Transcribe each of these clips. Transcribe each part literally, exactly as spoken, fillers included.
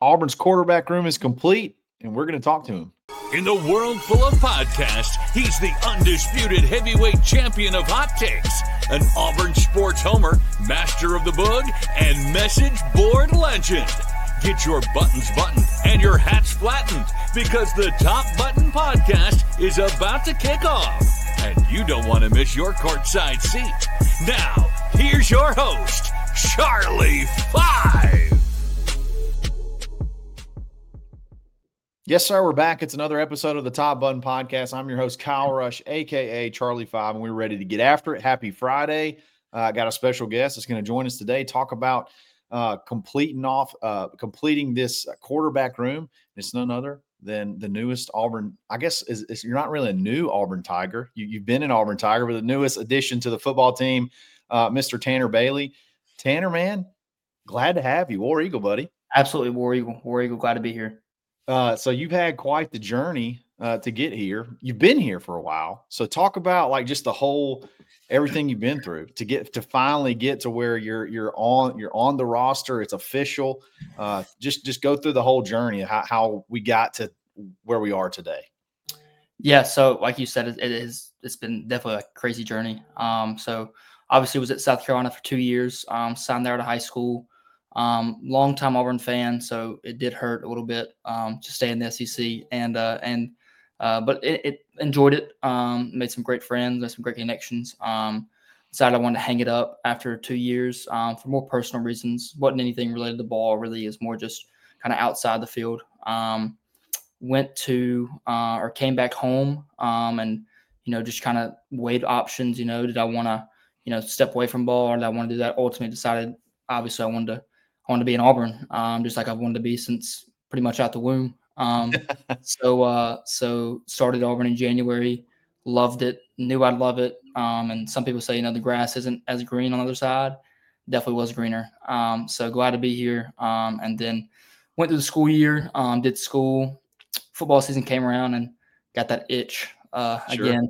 Auburn's quarterback room is complete, and we're going to talk to him. In the world full of podcasts, he's the undisputed heavyweight champion of hot takes, an Auburn sports homer, master of the boog, and message board legend. Get your buttons buttoned and your hats flattened, because the Top Button Podcast is about to kick off, and you don't want to miss your courtside seat. Now, here's your host, Charlie Five. Yes, sir. We're back. It's another episode of the Top Button Podcast. I'm your host, Kyle Rush, a k a. Charlie Five, and we're ready to get after it. Happy Friday. I uh, got a special guest that's going to join us today, talk about uh, completing off, uh, completing this quarterback room. It's none other than the newest Auburn. I guess is, is you're not really a new Auburn Tiger. You, you've been an Auburn Tiger, but the newest addition to the football team, uh, Mister Tanner Bailey. Tanner, man, glad to have you. War Eagle, buddy. Absolutely, War Eagle. War Eagle, glad to be here. Uh, so you've had quite the journey uh, to get here. You've been here for a while. So talk about like just the whole everything you've been through to get to finally get to where you're you're on you're on the roster. It's official. Uh, just just go through the whole journey of how, how we got to where we are today. Yeah. So like you said, it, it is it's been definitely a crazy journey. Um, so obviously was at South Carolina for two years. Um, signed there out of high school. Um, long-time Auburn fan, so it did hurt a little bit um, to stay in the S E C, and uh, and uh, but it, it enjoyed it. Um, made some great friends, made some great connections. Um, decided I wanted to hang it up after two years um, for more personal reasons. wasn't anything related to the ball, really. Is more just kind of outside the field. Um, went to uh, or came back home, um, and you know just kind of weighed options. You know, did I want to you know step away from ball, or did I want to do that? Ultimately, decided obviously I wanted to. I wanted to be in Auburn, um, just like I've wanted to be since pretty much out the womb. Um, so, uh, so started Auburn in January, loved it, knew I'd love it. Um, and some people say, you know, the grass isn't as green on the other side. Definitely was greener. Um, so glad to be here. Um, and then went through the school year, um, did school. Football season came around and got that itch uh, sure. again.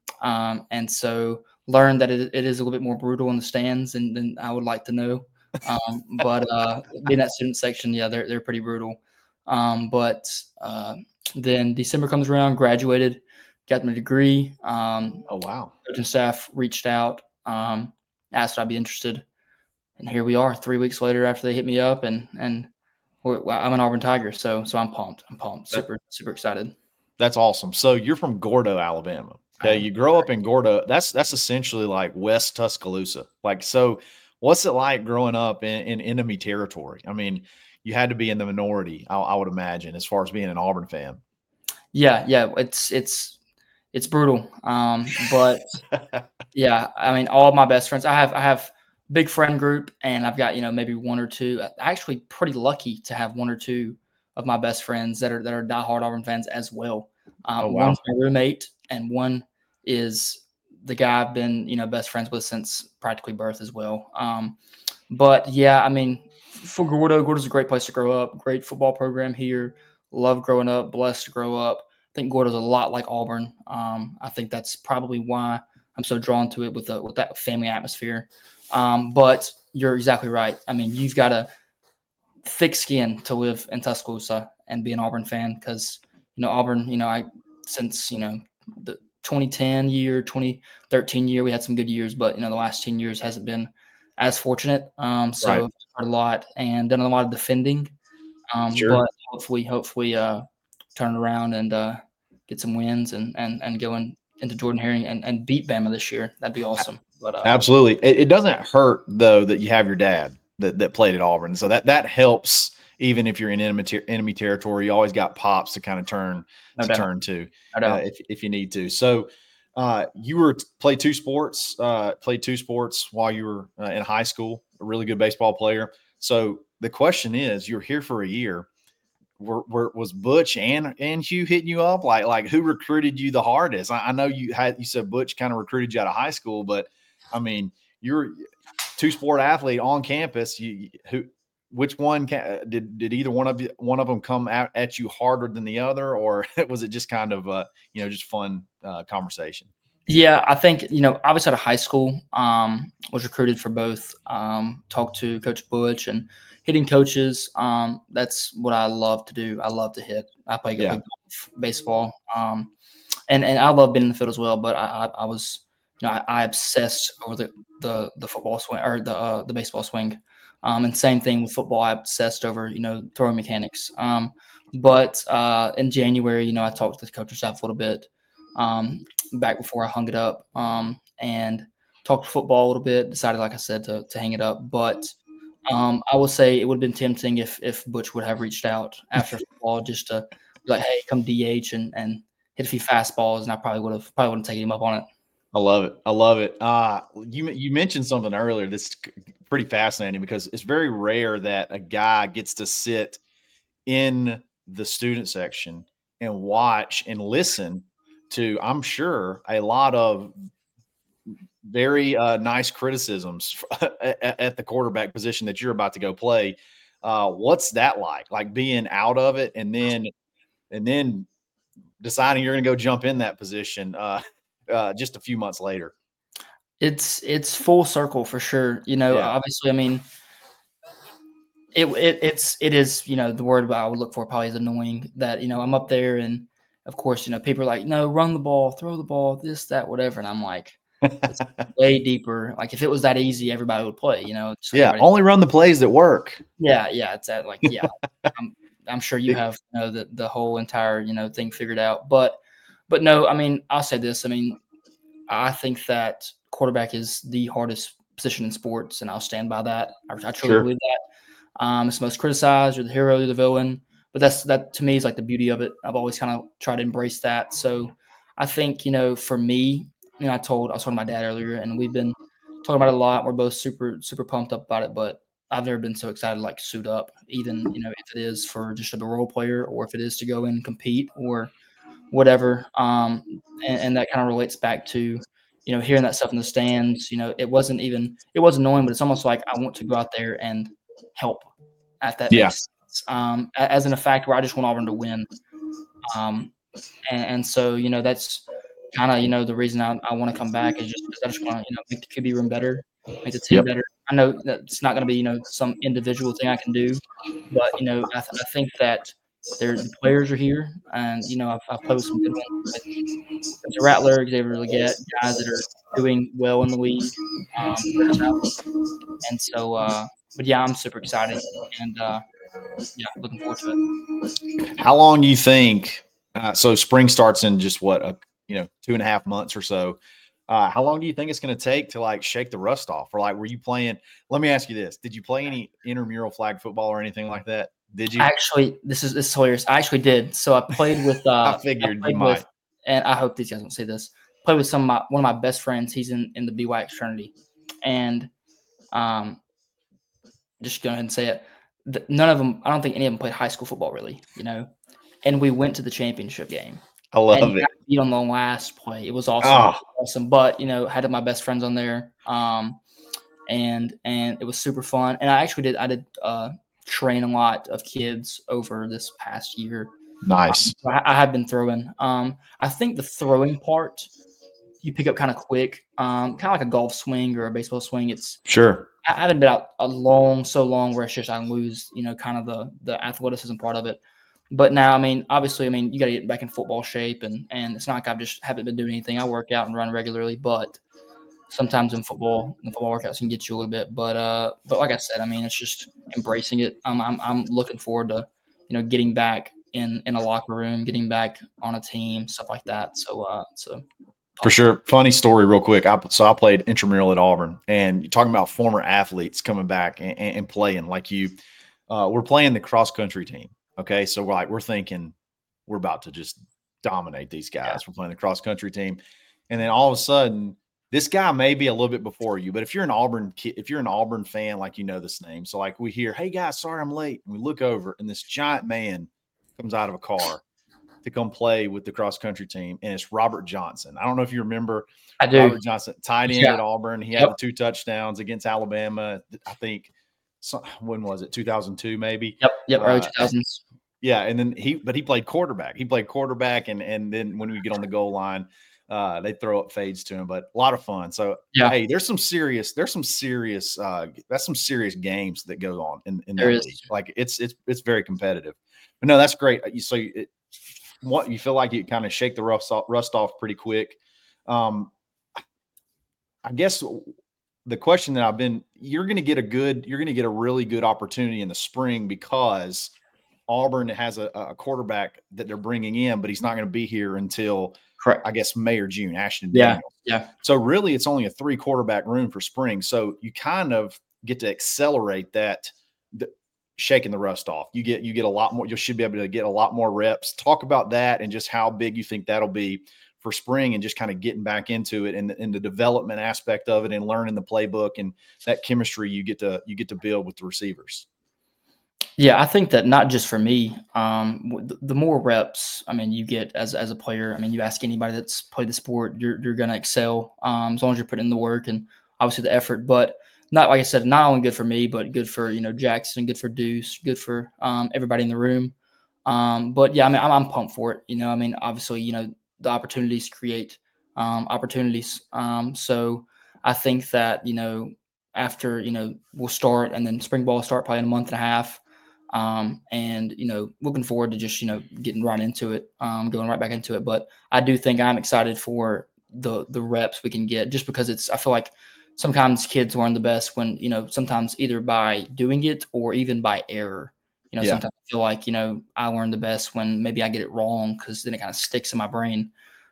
Um, and so learned that it, it is a little bit more brutal in the stands than, than I would like to know. um, but uh, being that student section, yeah, they're they're pretty brutal. Um, but uh, then December comes around, graduated, got my degree. Um, oh wow! Coaching staff reached out, um, asked if I'd be interested, and here we are, three weeks later after they hit me up, and and we're, I'm an Auburn Tiger, so so I'm pumped. I'm pumped, super super excited. That's awesome. So you're from Gordo, Alabama. Okay, you grow up in Gordo. That's that's essentially like West Tuscaloosa. Like so. What's it like growing up in, in enemy territory? I mean, you had to be in the minority, I, I would imagine, as far as being an Auburn fan. Yeah, yeah, it's it's it's brutal. Um, but yeah, I mean, all of my best friends. I have I have a big friend group, and I've got you know maybe one or two. Actually, pretty lucky to have one or two of my best friends that are that are diehard Auburn fans as well. Um, oh, wow. One's my roommate, and one is the guy I've been, you know, best friends with since practically birth as well. Um, but yeah, I mean, for Gordo, Gordo's a great place to grow up. Great football program here. Love growing up. Blessed to grow up. I think Gordo's a lot like Auburn. Um, I think that's probably why I'm so drawn to it with the, with that family atmosphere. Um, but you're exactly right. I mean, you've got a thick skin to live in Tuscaloosa and be an Auburn fan because, you know, Auburn, you know, I since, you know, the twenty ten year, twenty thirteen year, we had some good years, but, you know, the last ten years hasn't been as fortunate. Um, so right. I've heard a lot and done a lot of defending. Um, sure. But hopefully, hopefully uh, turn around and uh, get some wins and and and go in, into Jordan-Hare and, and beat Bama this year. That'd be awesome. But uh, absolutely. It, it doesn't hurt, though, that you have your dad that, that played at Auburn. So that, that helps. Even if you're in enemy, ter- enemy territory, you always got pops to kind of turn no to doubt. turn to no uh, if if you need to. So uh, you were play two sports, uh, played two sports while you were uh, in high school. A really good baseball player. So the question is, you were here for a year. Were, were was Butch and and Hugh hitting you up? Like like who recruited you the hardest? I, I know you had you said Butch kind of recruited you out of high school, but I mean you're two sport athlete on campus. You who. Which one can, did did either one of you, one of them come at, at you harder than the other, or was it just kind of uh you know just fun uh, conversation? Yeah, I think you know obviously out of high school, um, was recruited for both. Um, talked to Coach Butch, and hitting coaches. Um, that's what I love to do. I love to hit. I play Yeah. golf, baseball, um, and and I love being in the field as well. But I I, I was you know I, I obsessed over the, the the football swing or the uh, the baseball swing. Um, and same thing with football. I obsessed over you know throwing mechanics. Um, but uh, in January, you know, I talked to the coaching staff a little bit. Um, back before I hung it up. Um, and talked football a little bit. Decided, like I said, to to hang it up. But um, I will say it would have been tempting if if Butch would have reached out after football just to be like, hey, come D H and and hit a few fastballs, and I probably would have probably wouldn't taken him up on it. I love it. I love it. Uh, you you mentioned something earlier that's pretty fascinating because it's very rare that a guy gets to sit in the student section and watch and listen to, I'm sure, a lot of very uh, nice criticisms at, at the quarterback position that you're about to go play. Uh, what's that like? Like being out of it and then and then deciding you're going to go jump in that position uh, uh, just a few months later. It's it's full circle for sure. You know, Yeah. obviously, I mean, it, it it's it is you know the word I would look for probably is annoying that you know I'm up there and of course you know people are like no run the ball, throw the ball, this that whatever, and I'm like it's way deeper. Like if it was that easy, everybody would play. You know, so Yeah, everybody- only run the plays that work. yeah, yeah. It's that like yeah. I'm, I'm sure you have you know the the whole entire you know thing figured out, but but no, I mean I'll say this. I mean I think that quarterback is the hardest position in sports, and I'll stand by that. I, I truly Sure. believe that. Um, it's the most criticized. You're the hero, you're the villain, but that's that to me is like the beauty of it. I've always kind of tried to embrace that. So I think you know for me, you know I told I was talking to my dad earlier, and we've been talking about it a lot. We're both super super pumped up about it, but I've never been so excited to like suit up, even you know if it is for just a role player or if it is to go and compete or whatever. Um, and, and that kind of relates back to you know hearing that stuff in the stands. You know, it wasn't even it was annoying, but it's almost like I want to go out there and help. At that Yeah. makes sense. Um, as in a fact where I just want Auburn to win. Um, and, and so you know that's kind of you know the reason I, I want to come back is just because I just want to you know make the Q B room better, make the team Yep. better. I know that it's not going to be you know some individual thing I can do, but you know I, th- I think that there the players are here, and you know I've, I've played with some good ones. Like Rattler, Xavier Leggett, guys that are doing well in the league, um, and so. Uh, but yeah, I'm super excited, and uh, yeah, looking forward to it. How long do you think? Uh, so spring starts in just what a you know two and a half months or so. Uh, how long do you think it's going to take to like shake the rust off? Or like, were you playing? Let me ask you this: did you play any intramural flag football or anything like that? Did you? Actually, this is this is hilarious. I actually did. So I played with. Uh, I figured played you might. with, and I hope these guys don't say this. Played with some of my one of my best friends. He's in in the B Y X fraternity, and um, just go ahead and say it. The, none of them. I don't think any of them played high school football really. You know, and we went to the championship game. I love and it. Beat on the last play. It was awesome. Oh. Awesome. But you know, had my best friends on there. Um, and and it was super fun. And I actually did. I did uh train a lot of kids over this past year. Nice. Um, I, I have been throwing. Um, I think the throwing part you pick up kind of quick. Um, kind of like a golf swing or a baseball swing. It's Sure. I haven't been out a long, so long where it's just I lose, you know, kind of the the athleticism part of it. But now, I mean, obviously, I mean, you got to get back in football shape, and and it's not like I've just haven't been doing anything. I work out and run regularly, but sometimes in football, the football workouts can get you a little bit. But uh, but like I said, I mean, it's just embracing it. I'm I'm I'm looking forward to, you know, getting back in in a locker room, getting back on a team, stuff like that. So uh, so. For sure. Funny story real quick. I, so I played intramural at Auburn, and you're talking about former athletes coming back and, and playing like you. Uh, we're playing the cross country team. Okay. So we're like, we're thinking we're about to just dominate these guys. Yeah. We're playing the cross country team. And then all of a sudden, this guy may be a little bit before you, but if you're an Auburn kid, if you're an Auburn fan, like, you know, this name. So like we hear, hey guys, sorry I'm late. And we look over and this giant man comes out of a car to come play with the cross country team, and it's Robert Johnson. I don't know if you remember. I do. Robert Johnson, tight end yeah. at Auburn. He had yep. the two touchdowns against Alabama. I think so, when was it? two thousand two, maybe. Yep. Yep. Early uh, two thousands. Yeah, and then he, but he played quarterback. He played quarterback, and and then when we get on the goal line, uh, they throw up fades to him, but a lot of fun. So yeah, hey, there's some serious, there's some serious, uh, that's some serious games that go on in, in that there is. league. Like it's it's it's very competitive. But no, that's great. So it, what you feel like you kind of shake the rust off, rust off pretty quick. Um, I guess the question that I've been, you're going to get a good, you're going to get a really good opportunity in the spring because Auburn has a, a quarterback that they're bringing in, but he's not going to be here until, correct, I guess, May or June, Ashton yeah, Daniels. yeah. So really it's only a three quarterback room for spring. So you kind of get to accelerate that, the, shaking the rust off. You get, you get a lot more, you should be able to get a lot more reps. Talk about that and just how big you think that'll be for spring and just kind of getting back into it and the, and the development aspect of it and learning the playbook and that chemistry you get to, you get to build with the receivers. Yeah, I think that not just for me, um, the, the more reps, I mean, you get as as a player. I mean, you ask anybody that's played the sport, you're you're gonna excel um, as long as you're putting in the work and obviously the effort. But not like I said, not only good for me, but good for you know Jackson, good for Deuce, good for um, everybody in the room. Um, but yeah, I mean, I'm, I'm pumped for it. You know, I mean, obviously, you know, the opportunities create um, opportunities. Um, so I think that you know after you know we'll start and then spring ball will start probably in a month and a half. Um, and, you know, looking forward to just, you know, getting right into it, um, going right back into it. But I do think I'm excited for the, the reps we can get just because it's, I feel like sometimes kids learn the best when, you know, sometimes either by doing it or even by error. You know, Yeah. sometimes I feel like, you know, I learn the best when maybe I get it wrong because then it kind of sticks in my brain.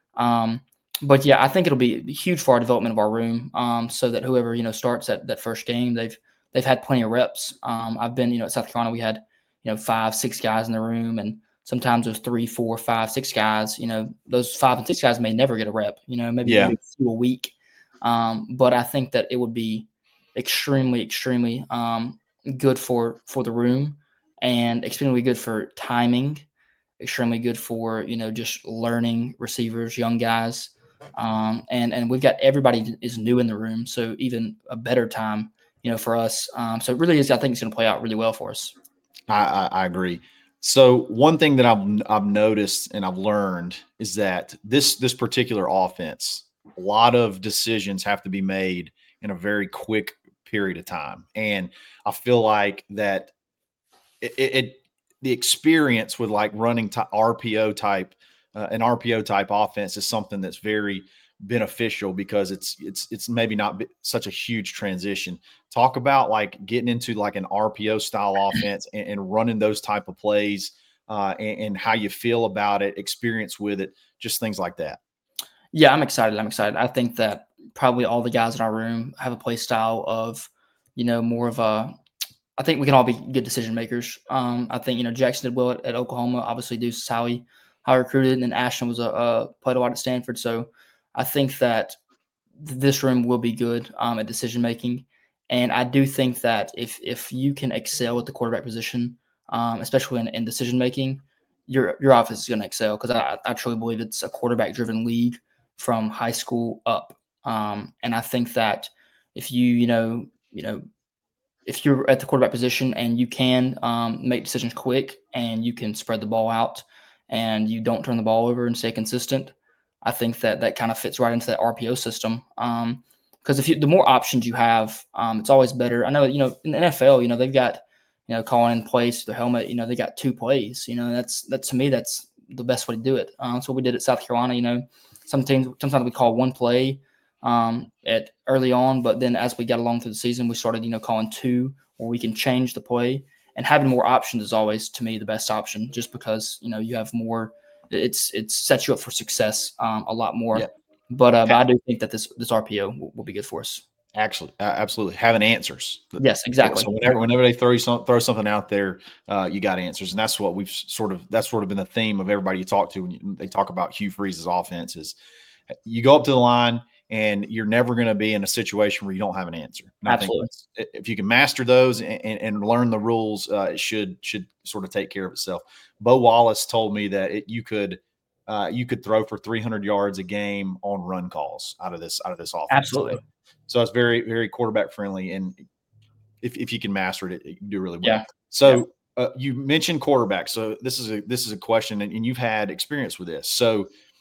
Um, but yeah, I think it'll be huge for our development of our room. Um, so that whoever, you know, starts that, that first game, they've, they've had plenty of reps. Um, I've been, you know, at South Carolina, we had, you know, five, six guys in the room. And sometimes those three, four, five, six guys, you know, those five and six guys may never get a rep, you know, maybe, Yeah. maybe a few a week. Um, but I think that it would be extremely, extremely um, good for, for the room and extremely good for timing, extremely good for, you know, just learning receivers, young guys. Um, and, and we've got everybody is new in the room. So even a better time, you know, for us. Um, so it really is, I think it's going to play out really well for us. I, I, I agree. So one thing that I've I've noticed and I've learned is that this this particular offense, a lot of decisions have to be made in a very quick period of time, and I feel like that it, it, it the experience with like running t- R P O type uh, an R P O type offense is something that's very beneficial because it's it's it's maybe not such a huge transition. Talk about like getting into like an R P O style offense and, and running those type of plays uh, and, and how you feel about it, experience with it, just things like that. Yeah, I'm excited. I'm excited. I think that probably all the guys in our room have a play style of, you know, more of a. I think we can all be good decision makers. Um, I think you know Jackson did well at, at Oklahoma. Obviously, Deuce is how he how he recruited, and then Ashton was a, a played a lot at Stanford. So I think that this room will be good um, at decision making, and I do think that if if you can excel at the quarterback position, um, especially in, in decision making, your your offense is going to excel because I, I truly believe it's a quarterback driven league from high school up, um, and I think that if you you know you know if you're at the quarterback position and you can um, make decisions quick and you can spread the ball out and you don't turn the ball over and stay consistent, I think that that kind of fits right into that R P O system. Um, because if you, the more options you have, um, it's always better. I know, you know, in the N F L, you know, they've got, you know, calling in plays to the helmet, you know, they got two plays, you know, that's, that's to me, that's the best way to do it. Um, that's what we did at South Carolina. You know, sometimes, sometimes we call one play um, at early on, but then as we got along through the season, we started, you know, calling two where we can change the play, and having more options is always, to me, the best option, just because, you know, you have more, it's, it sets you up for success um, a lot more. Yeah. But, uh, but I do think that this, this R P O will, will be good for us. Actually, uh, absolutely having answers. Yes, exactly. So whenever, whenever they throw you some, throw something out there, uh, you got answers, and that's what we've sort of that's sort of been the theme of everybody you talk to when you, they talk about Hugh Freeze's offense. Is you go up to the line and you're never going to be in a situation where you don't have an answer. And Absolutely. I think if you can master those and, and, and learn the rules, uh, it should should sort of take care of itself. Bo Wallace told me that it, you could. Uh, you could throw for three hundred yards a game on run calls out of this out of this offense. Absolutely. So, so it's very, very quarterback friendly, and if, if you can master it, you can do really well. Yeah. So yeah. Uh, you mentioned quarterback. So this is a this is a question, and, and you've had experience with this. So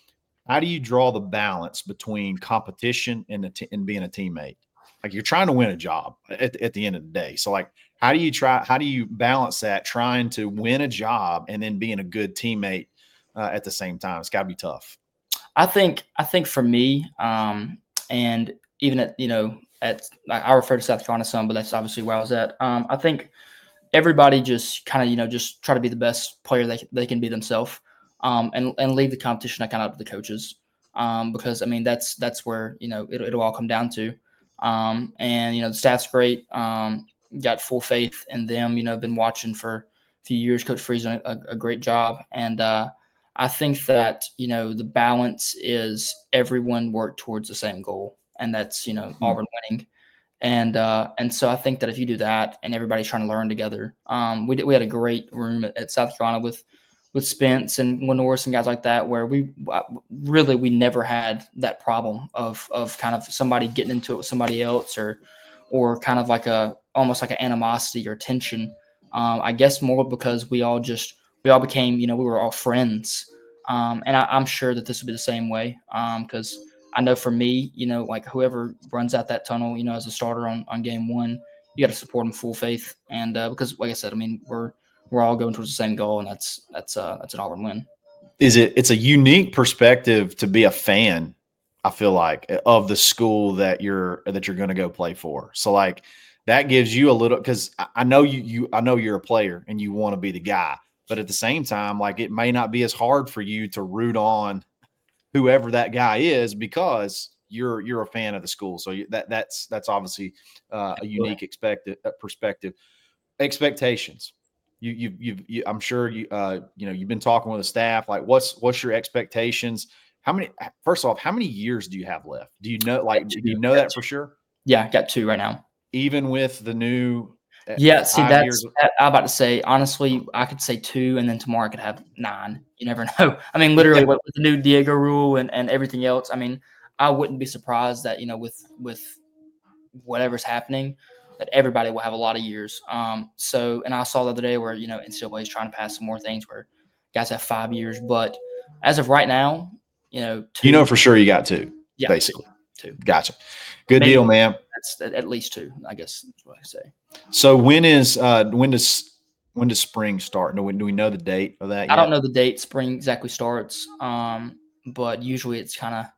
how do you draw the balance between competition and, a t- and being a teammate? Like you're trying to win a job at, at the end of the day. So like, how do you try, how do you balance that trying to win a job and then being a good teammate uh, at the same time? It's gotta be tough. I think, I think for me, um, and even at, you know, at, I refer to South Carolina some, but that's obviously where I was at. Um, I think everybody just kind of, you know, just try to be the best player they, they can be themselves, um, and, and leave the competition kind of up to the coaches. Um, because I mean, that's, that's where, you know, it, it'll all come down to. Um, and, you know, the staff's great. Um, got full faith in them, you know, been watching for a few years. Coach Free's done a, a great job. And, uh, I think that, you know, the balance is everyone work towards the same goal, and that's, you know, mm-hmm. Auburn winning. And, uh, and so I think that if you do that and everybody's trying to learn together, um, we did, we had a great room at, at South Carolina with, with Spence and Norris and guys like that, where we really, we never had that problem of, of kind of somebody getting into it with somebody else, or, or kind of like a, almost like an animosity or tension. Um, I guess more because we all just, we all became, you know, we were all friends. Um, and I, I'm sure that this will be the same way. Um, cause I know for me, you know, like whoever runs out that tunnel, you know, as a starter on, on game one, you got to support them full faith. And, uh, because like I said, I mean, we're, we're all going towards the same goal, and that's, that's, uh, that's an Auburn win. Is it, it's a unique perspective to be a fan, I feel like, of the school that you're, that you're going to go play for. So like that gives you a little, cause I know you, you, I know you're a player and you want to be the guy, but at the same time, like it may not be as hard for you to root on whoever that guy is because you're, you're a fan of the school. So you, that, that's, that's obviously uh, a unique expected uh, perspective. Expectations. You, you, you've, you, I'm sure you, uh, you know, you've been talking with the staff. Like, what's, what's your expectations? How many? First off, how many years do you have left? Do you know? Like, do you know that for sure? Yeah, I got two right now. Even with the new. Uh, yeah, see, that's. Years of- I'm about to say. Honestly, I could say two, and then tomorrow I could have nine. You never know. I mean, literally, with, with the new Diego rule and, and everything else. I mean, I wouldn't be surprised that, you know, with with whatever's happening, that everybody will have a lot of years. Um, so, and I saw the other day where, you know, N C double A is trying to pass some more things where guys have five years. But as of right now, you know, two, you know for sure you got two, yeah, basically. Two. Gotcha. Good Maybe deal, man. That's at least two, I guess that's what I say. So when is uh, when does when does spring start? Do we, do we know the date of that yet? I don't know the date spring exactly starts, um, but usually it's kind of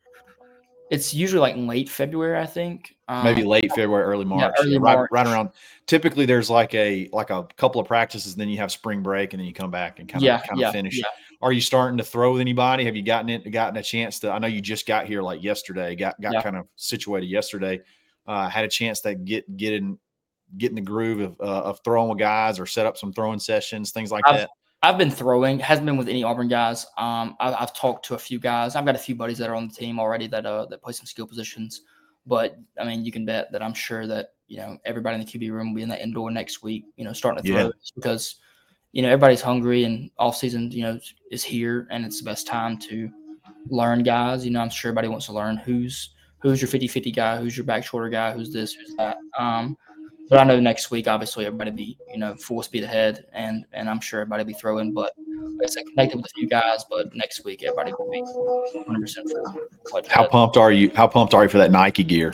it's usually like late February, I think. Um, Maybe late February, early March. Yeah, early yeah, right, March. right around. Typically, there's like a like a couple of practices, then you have spring break, and then you come back and kind of yeah, kind of yeah, finish. Yeah. Are you starting to throw with anybody? Have you gotten it? Gotten a chance to? I know you just got here like yesterday. Got got yeah. kind of situated yesterday. Uh, had a chance to get get in get in the groove of uh, of throwing with guys or set up some throwing sessions, things like I've, that. I've been throwing. Hasn't been with any Auburn guys. Um, I, I've talked to a few guys. I've got a few buddies that are on the team already that uh that play some skill positions. But I mean, you can bet that I'm sure that, you know, everybody in the Q B room will be in that indoor next week, you know, starting to throw Yeah. because, you know, everybody's hungry and off season, you know, is here, and it's the best time to learn guys. You know, I'm sure everybody wants to learn who's who's your fifty-fifty guy, who's your back shoulder guy, who's this, who's that. Um, but I know next week, obviously, everybody be, you know, full speed ahead, and and I'm sure everybody be throwing. But like I said, connected with a few guys, but next week everybody will be one hundred percent full. How pumped are you? How pumped are you for that Nike gear?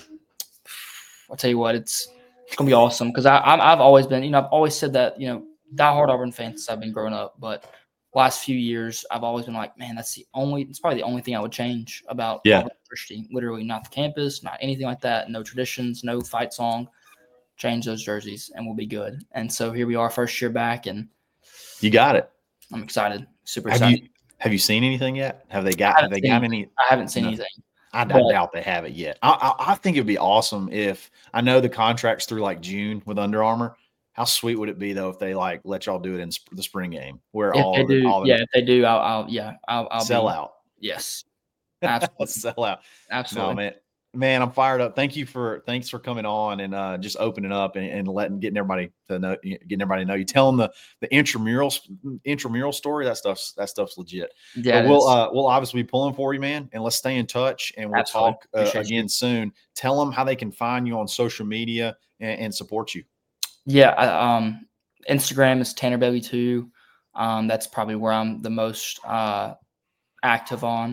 I'll tell you what, it's it's gonna be awesome because I I'm, I've always been, you know, I've always said that, you know, diehard Auburn fan since I've been growing up, but last few years I've always been like, man, that's the only, it's probably the only thing I would change about yeah. Auburn University. Literally, not the campus, not anything like that, no traditions, no fight song. Change those jerseys and we'll be good. And so here we are, first year back, and you got it. I'm excited, super have excited. You, have you seen anything yet? Have they got? Have they seen, got any? I haven't seen no, anything. I, I doubt they have it yet. I, I, I think it'd be awesome if I know the contract's through like June with Under Armour. How sweet would it be though if they like let y'all do it in sp- the spring game where if all they of do, it, all of yeah, it, if they do, I'll, I'll yeah, I'll, I'll sell be, out. Yes, absolutely, sell out. Absolutely, no, man. Man, I'm fired up. Thank you for thanks for coming on and uh, just opening up and, and letting getting everybody to know, getting everybody to know you. Telling the the intramural intramural story. That stuff's that stuff's legit. Yeah, but we'll uh, we'll obviously be pulling for you, man. And let's stay in touch. And we'll Absolutely. talk uh, again you. soon. Tell them how they can find you on social media and, and support you. Yeah, I, um, Instagram is Tanner Bailey two. Um, that's probably where I'm the most uh, active on.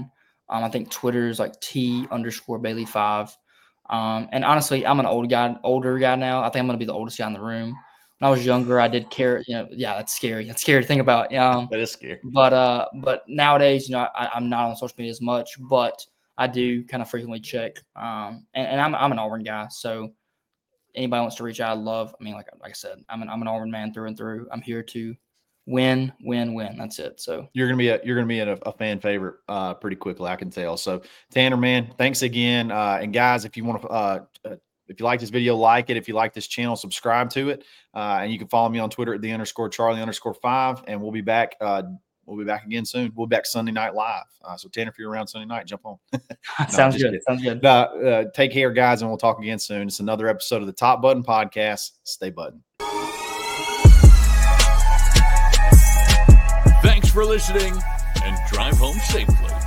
Um, I think Twitter is like T underscore Bailey five. Um, and honestly, I'm an old guy, older guy now. I think I'm going to be the oldest guy in the room. When I was younger, I did care, you know, yeah, that's scary. That's scary to think about. Um, that is scary. But, uh, but nowadays, you know, I, I'm not on social media as much, but I do kind of frequently check. Um, and, and I'm, I'm an Auburn guy. So anybody wants to reach out, I love, I mean, like, like I said, I'm an, I'm an Auburn man through and through. I'm here to win, win, win. That's it. So you're gonna be a you're gonna be a, a fan favorite uh, pretty quickly, I can tell. So Tanner, man, thanks again. Uh, and guys, if you want to, uh, uh, if you like this video, like it. If you like this channel, subscribe to it. Uh, and you can follow me on Twitter at the underscore Charlie underscore five. And we'll be back. Uh, we'll be back again soon. We'll be back Sunday night live. Uh, so Tanner, if you're around Sunday night, jump on. no, Sounds good. Kidding. Sounds good. Uh, uh, take care, guys, and we'll talk again soon. It's another episode of the Top Button Podcast. Stay button. Thanks for listening, and drive home safely.